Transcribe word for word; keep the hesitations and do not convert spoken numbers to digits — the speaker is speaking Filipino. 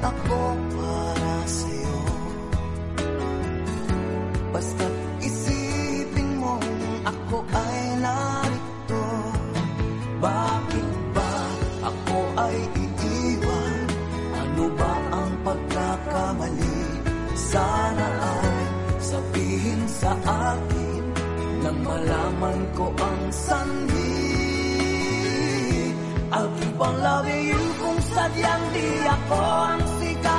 ako para sa'yo. Basta't isipin mong ako ay narito. Bakit ba ako ay iiwan? Ano ba ang pagkakamali? Sana ay sabihin sa akin nang malaman ko ang sanhi. I'll keep on loving you kung sadyang di ako ang sikat.